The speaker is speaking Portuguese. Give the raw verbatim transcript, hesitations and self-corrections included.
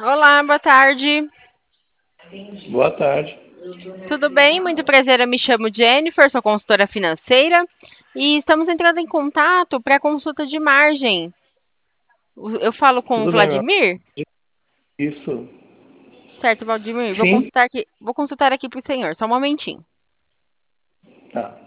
Olá, boa tarde. Boa tarde. Tudo bem? Muito prazer, eu me chamo Jennifer, sou consultora financeira e estamos entrando em contato para consulta de margem. O- Eu falo com o Tudo bem, meu? Vladimir? Isso. Certo, Vladimir, vou Sim? consultar aqui, vou consultar aqui para o senhor, só um momentinho. Tá.